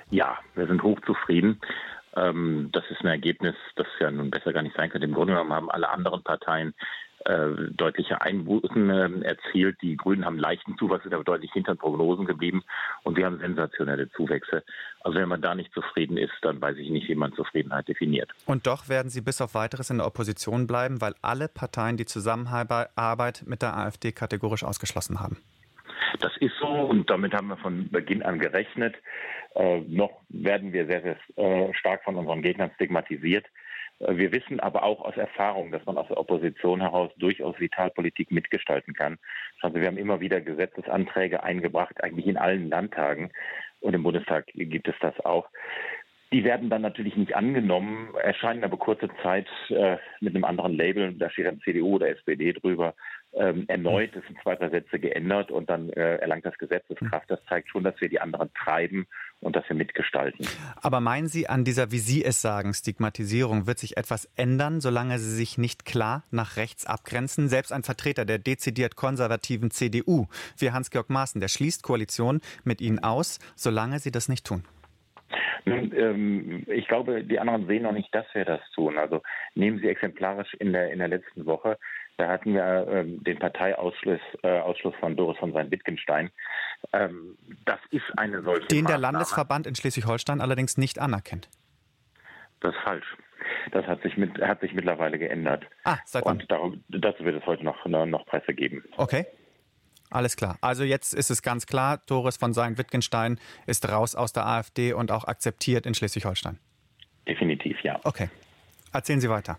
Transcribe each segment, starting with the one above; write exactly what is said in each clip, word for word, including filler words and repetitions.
Ja, wir sind hochzufrieden. Ähm, das ist ein Ergebnis, das ja nun besser gar nicht sein könnte. Im Grunde genommen haben alle anderen Parteien äh, deutliche Einbußen äh, erzielt. Die Grünen haben leichten Zuwachs, sind aber deutlich hinter den Prognosen geblieben. Und wir haben sensationelle Zuwächse. Also wenn man da nicht zufrieden ist, dann weiß ich nicht, wie man Zufriedenheit definiert. Und doch werden Sie bis auf Weiteres in der Opposition bleiben, weil alle Parteien die Zusammenarbeit mit der AfD kategorisch ausgeschlossen haben. Das ist so und damit haben wir von Beginn an gerechnet. Äh, noch werden wir sehr, sehr äh, stark von unseren Gegnern stigmatisiert. Äh, wir wissen aber auch aus Erfahrung, dass man aus der Opposition heraus durchaus Vitalpolitik mitgestalten kann. Also wir haben immer wieder Gesetzesanträge eingebracht, eigentlich in allen Landtagen und im Bundestag gibt es das auch. Die werden dann natürlich nicht angenommen, erscheinen aber kurze Zeit äh, mit einem anderen Label, da steht dann C D U oder S P D drüber, ähm, erneut, es sind zwei, drei Sätze geändert und dann äh, erlangt das Gesetzeskraft. Das zeigt schon, dass wir die anderen treiben und dass wir mitgestalten. Aber meinen Sie, an dieser, wie Sie es sagen, Stigmatisierung wird sich etwas ändern, solange Sie sich nicht klar nach rechts abgrenzen? Selbst ein Vertreter der dezidiert konservativen C D U, wie Hans-Georg Maaßen, der schließt Koalition mit Ihnen aus, solange Sie das nicht tun. Nun, ähm, ich glaube, die anderen sehen noch nicht, dass wir das tun. Also nehmen Sie exemplarisch in der in der letzten Woche, da hatten wir ähm, den Parteiausschluss äh, Ausschluss von Doris von Sayn-Wittgenstein. Ähm, das ist eine solche Den der Maßnahme. Landesverband in Schleswig-Holstein allerdings nicht anerkennt. Das ist falsch. Das hat sich mit hat sich mittlerweile geändert. Ah, seit wann? Und darum, dazu wird es heute noch noch Presse geben. Okay. Alles klar. Also jetzt ist es ganz klar, Doris von Sayn-Wittgenstein ist raus aus der AfD und auch akzeptiert in Schleswig-Holstein. Definitiv, ja. Okay. Erzählen Sie weiter.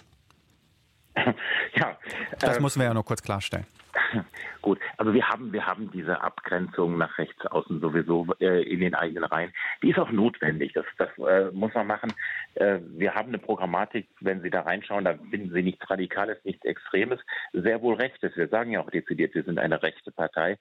ja. Das äh, müssen wir ja nur kurz klarstellen. Gut, also wir haben wir haben diese Abgrenzung nach rechts außen sowieso äh, in den eigenen Reihen. Die ist auch notwendig. Das, das äh, muss man machen. Äh, wir haben eine Programmatik, wenn Sie da reinschauen, da finden Sie nichts Radikales, nichts Extremes, sehr wohl Rechtes. Wir sagen ja auch dezidiert, wir sind eine rechte Partei.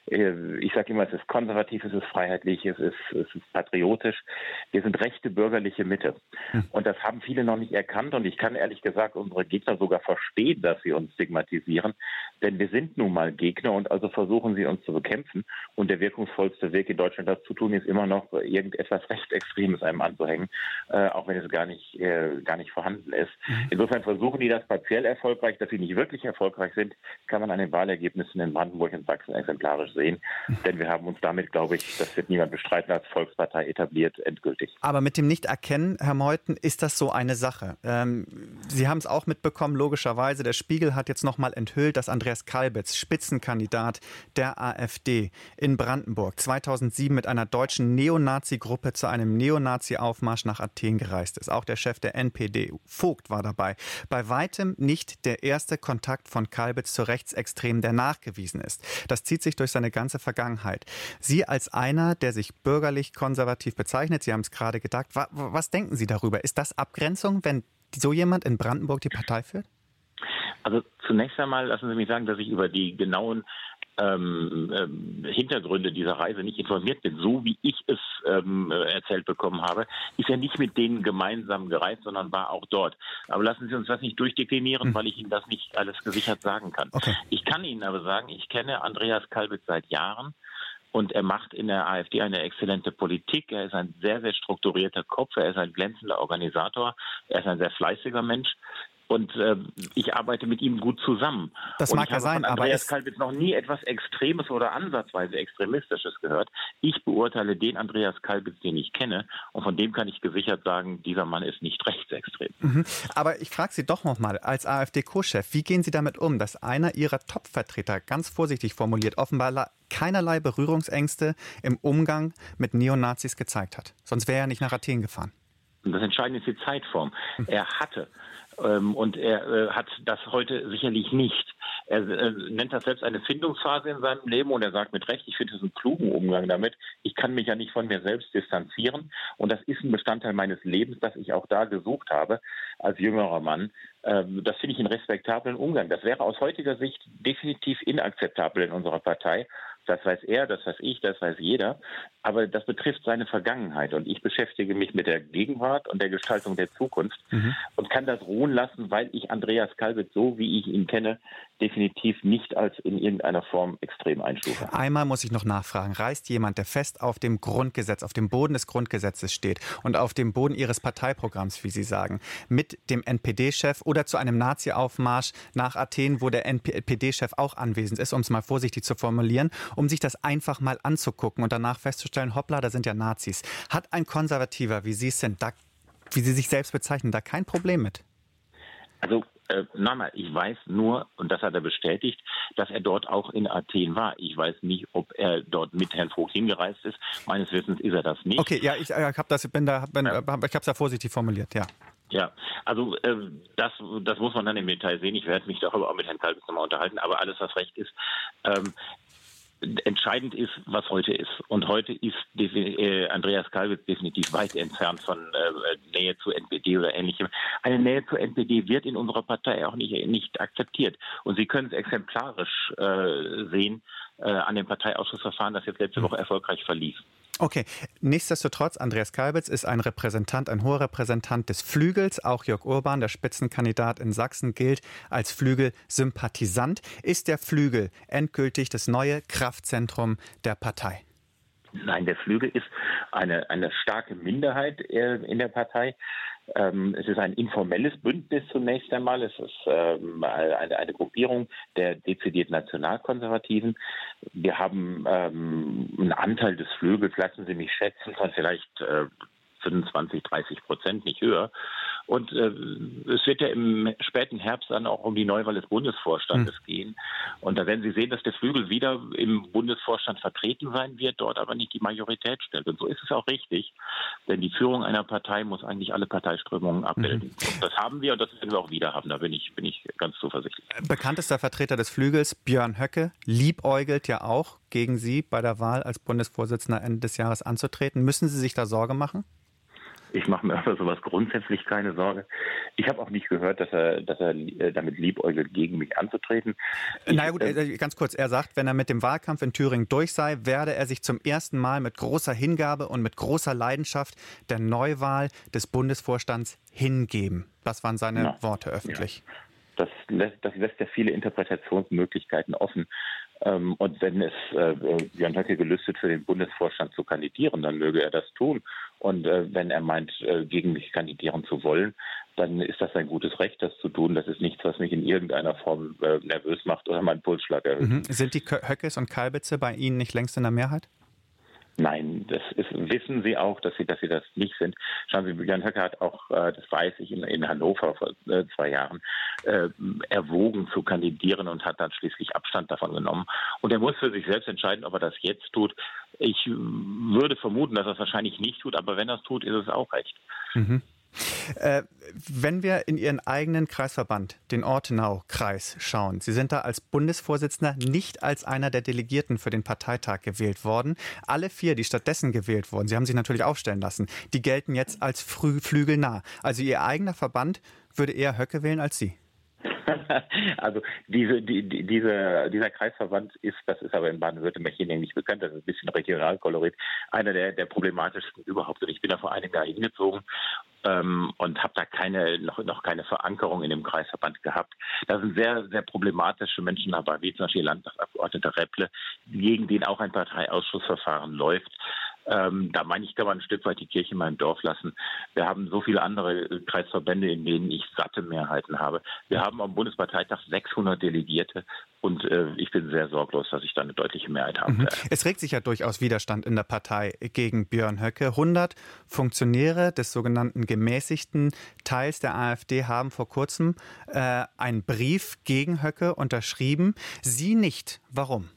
Äh, ich sage immer, es ist konservativ, es ist freiheitlich, es ist, es ist patriotisch. Wir sind rechte bürgerliche Mitte. Hm. Und das haben viele noch nicht erkannt. Und ich kann ehrlich gesagt unsere Gegner sogar verstehen, dass sie uns stigmatisieren. Denn wir sind nun mal Gegner und also versuchen sie uns zu bekämpfen. Und der wirkungsvollste Weg in Deutschland, das zu tun, ist immer noch irgendetwas Rechtsextremes einem anzuhängen, äh, auch wenn es gar nicht, äh, gar nicht vorhanden ist. Mhm. Insofern versuchen die das partiell erfolgreich. Dass sie nicht wirklich erfolgreich sind, kann man an den Wahlergebnissen in Brandenburg und Sachsen exemplarisch sehen. Mhm. Denn wir haben uns damit, glaube ich, das wird niemand bestreiten, als Volkspartei etabliert, endgültig. Aber mit dem Nicht-Erkennen, Herr Meuthen, ist das so eine Sache. Ähm, Sie haben es auch mitbekommen, logischerweise. Der Spiegel hat jetzt nochmal enthüllt, dass Andreas Kalbitz, Spitzenkandidat der AfD in Brandenburg, zweitausendsieben mit einer deutschen Neonazi-Gruppe zu einem Neonazi-Aufmarsch nach Athen gereist ist. Auch der Chef der N P D, Vogt, war dabei. Bei weitem nicht der erste Kontakt von Kalbitz zu Rechtsextremen, der nachgewiesen ist. Das zieht sich durch seine ganze Vergangenheit. Sie als einer, der sich bürgerlich-konservativ bezeichnet, Sie haben es gerade gedacht, was, was denken Sie darüber? Ist das Abgrenzung, wenn so jemand in Brandenburg die Partei führt? Also zunächst einmal lassen Sie mich sagen, dass ich über die genauen ähm, ähm, Hintergründe dieser Reise nicht informiert bin. So wie ich es ähm, erzählt bekommen habe, ist er nicht mit denen gemeinsam gereist, sondern war auch dort. Aber lassen Sie uns das nicht durchdeklinieren, hm. weil ich Ihnen das nicht alles gesichert sagen kann. Okay. Ich kann Ihnen aber sagen, ich kenne Andreas Kalbitz seit Jahren. Und er macht in der AfD eine exzellente Politik. Er ist ein sehr, sehr strukturierter Kopf. Er ist ein glänzender Organisator. Er ist ein sehr fleißiger Mensch. Und äh, ich arbeite mit ihm gut zusammen. Das und mag ja sein, aber Andreas Kalbitz noch nie etwas Extremes oder ansatzweise Extremistisches gehört. Ich beurteile den Andreas Kalbitz, den ich kenne. Und von dem kann ich gesichert sagen, dieser Mann ist nicht rechtsextrem. Mhm. Aber ich frage Sie doch noch mal, als AfD-Co-Chef, wie gehen Sie damit um, dass einer Ihrer Top-Vertreter, ganz vorsichtig formuliert, offenbar keinerlei Berührungsängste im Umgang mit Neonazis gezeigt hat? Sonst wäre er nicht nach Athen gefahren. Und das Entscheidende ist die Zeitform. Er hatte ähm, und er äh, hat das heute sicherlich nicht. Er äh, nennt das selbst eine Findungsphase in seinem Leben und er sagt mit Recht, ich finde es einen klugen Umgang damit. Ich kann mich ja nicht von mir selbst distanzieren und das ist ein Bestandteil meines Lebens, das ich auch da gesucht habe als jüngerer Mann. Ähm, das finde ich einen respektablen Umgang. Das wäre aus heutiger Sicht definitiv inakzeptabel in unserer Partei. Das weiß er, das weiß ich, das weiß jeder. Aber das betrifft seine Vergangenheit. Und ich beschäftige mich mit der Gegenwart und der Gestaltung der Zukunft mhm. und kann das ruhen lassen, weil ich Andreas Kalbitz, so wie ich ihn kenne, definitiv nicht als in irgendeiner Form extrem einstufe. Einmal muss ich noch nachfragen. Reist jemand, der fest auf dem Grundgesetz, auf dem Boden des Grundgesetzes steht und auf dem Boden Ihres Parteiprogramms, wie Sie sagen, mit dem N P D-Chef oder zu einem Nazi-Aufmarsch nach Athen, wo der N P D-Chef auch anwesend ist, um es mal vorsichtig zu formulieren, um sich das einfach mal anzugucken und danach festzustellen, hoppla, da sind ja Nazis. Hat ein Konservativer, wie Sie es sind, da, wie Sie sich selbst bezeichnen, da kein Problem mit? Also äh, nochmal, ich weiß nur, und das hat er bestätigt, dass er dort auch in Athen war. Ich weiß nicht, ob er dort mit Herrn Vogt hingereist ist. Meines Wissens ist er das nicht. Okay, ja, ich, ich habe das, bin da, bin, ja. ich habe es ja vorsichtig formuliert, ja. Ja, also äh, das, das muss man dann im Detail sehen. Ich werde mich darüber auch mit Herrn Kalbitz nochmal unterhalten. Aber alles, was recht ist, ähm, entscheidend ist, was heute ist. Und heute ist äh, Andreas Kalbitz definitiv weit entfernt von äh, Nähe zu N P D oder Ähnlichem. Eine Nähe zu N P D wird in unserer Partei auch nicht, nicht akzeptiert. Und Sie können es exemplarisch äh, sehen äh, an dem Parteiausschussverfahren, das jetzt letzte Woche erfolgreich verlief. Okay, nichtsdestotrotz, Andreas Kalbitz ist ein Repräsentant, ein hoher Repräsentant des Flügels. Auch Jörg Urban, der Spitzenkandidat in Sachsen, gilt als Flügelsympathisant. Ist der Flügel endgültig das neue Kraftzentrum der Partei? Nein, der Flügel ist eine, eine starke Minderheit in der Partei. Es ist ein informelles Bündnis zunächst einmal. Es ist eine, eine Gruppierung der dezidiert Nationalkonservativen. Wir haben einen Anteil des Flügels, lassen Sie mich schätzen, von vielleicht fünfundzwanzig, dreißig Prozent, nicht höher. Und äh, es wird ja im späten Herbst dann auch um die Neuwahl des Bundesvorstandes mhm. gehen. Und da werden Sie sehen, dass der Flügel wieder im Bundesvorstand vertreten sein wird, dort aber nicht die Majorität stellt. Und so ist es auch richtig, denn die Führung einer Partei muss eigentlich alle Parteiströmungen abbilden. Mhm. Und das haben wir und das werden wir auch wieder haben. Da bin ich, bin ich ganz zuversichtlich. Bekanntester Vertreter des Flügels, Björn Höcke, liebäugelt ja auch gegen Sie bei der Wahl als Bundesvorsitzender Ende des Jahres anzutreten. Müssen Sie sich da Sorge machen? Ich mache mir über sowas grundsätzlich keine Sorge. Ich habe auch nicht gehört, dass er, dass er damit liebäugelt, gegen mich anzutreten. Ich, Na ja, gut, äh, ganz kurz. Er sagt, wenn er mit dem Wahlkampf in Thüringen durch sei, werde er sich zum ersten Mal mit großer Hingabe und mit großer Leidenschaft der Neuwahl des Bundesvorstands hingeben. Das waren seine ja, Worte öffentlich. Ja. Das lässt, das lässt ja viele Interpretationsmöglichkeiten offen. Und wenn es äh, Björn Höcke gelüstet, für den Bundesvorstand zu kandidieren, dann möge er das tun. Und äh, wenn er meint, äh, gegen mich kandidieren zu wollen, dann ist das sein gutes Recht, das zu tun. Das ist nichts, was mich in irgendeiner Form äh, nervös macht oder meinen Pulsschlag erhöht. Mhm. Sind die Höckes und Kalbitze bei Ihnen nicht längst in der Mehrheit? Nein, das ist, wissen Sie auch, dass Sie, dass Sie das nicht sind. Schauen Sie, Björn Höcke hat auch, äh, das weiß ich, in, in Hannover vor äh, zwei Jahren äh, erwogen zu kandidieren und hat dann schließlich Abstand davon genommen. Und er muss für sich selbst entscheiden, ob er das jetzt tut. Ich würde vermuten, dass er es wahrscheinlich nicht tut, aber wenn er es tut, ist es auch recht. Mhm. Äh, wenn wir in Ihren eigenen Kreisverband, den Ortenau-Kreis, schauen, Sie sind da als Bundesvorsitzender nicht als einer der Delegierten für den Parteitag gewählt worden. Alle vier, die stattdessen gewählt wurden, Sie haben sich natürlich aufstellen lassen, die gelten jetzt als flügelnah. Also Ihr eigener Verband würde eher Höcke wählen als Sie. Also diese, die, diese, dieser Kreisverband ist, das ist aber in Baden-Württemberg hier nämlich bekannt, das ist ein bisschen Regionalkolorit, einer der, der problematischsten überhaupt. Und ich bin da vor einem Jahr hingezogen ähm, und habe da keine, noch, noch keine Verankerung in dem Kreisverband gehabt. Da sind sehr, sehr problematische Menschen dabei, wie zum Beispiel Landtagsabgeordneter Repple, gegen den auch ein Parteiausschussverfahren läuft. Ähm, da meine ich, kann man ein Stück weit die Kirche in meinem Dorf lassen. Wir haben so viele andere Kreisverbände, in denen ich satte Mehrheiten habe. Wir haben am Bundesparteitag sechshundert Delegierte und äh, ich bin sehr sorglos, dass ich da eine deutliche Mehrheit habe. Mhm. Es regt sich ja durchaus Widerstand in der Partei gegen Björn Höcke. hundert Funktionäre des sogenannten gemäßigten Teils der AfD haben vor kurzem äh, einen Brief gegen Höcke unterschrieben. Sie nicht. Warum?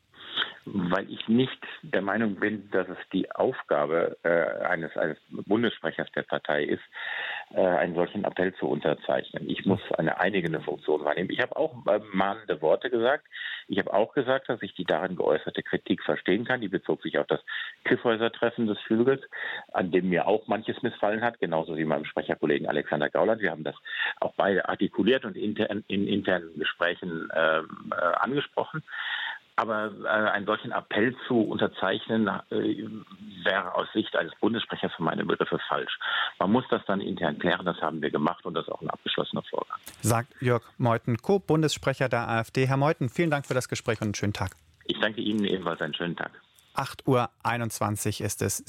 Weil ich nicht der Meinung bin, dass es die Aufgabe äh, eines, eines Bundessprechers der Partei ist, äh, einen solchen Appell zu unterzeichnen. Ich muss eine einigende Funktion wahrnehmen. Ich habe auch äh, mahnende Worte gesagt. Ich habe auch gesagt, dass ich die darin geäußerte Kritik verstehen kann. Die bezog sich auf das Kyffhäuser-Treffen des Flügels, an dem mir auch manches missfallen hat, genauso wie meinem Sprecherkollegen Alexander Gauland. Wir haben das auch beide artikuliert und intern, in internen Gesprächen äh, äh, angesprochen. Aber äh, einen solchen Appell zu unterzeichnen, äh, wäre aus Sicht eines Bundessprechers für meine Begriffe falsch. Man muss das dann intern klären, das haben wir gemacht und das ist auch ein abgeschlossener Vorgang. Sagt Jörg Meuthen, Co-Bundessprecher der AfD. Herr Meuthen, vielen Dank für das Gespräch und einen schönen Tag. Ich danke Ihnen ebenfalls, einen schönen Tag. acht Uhr einundzwanzig ist es.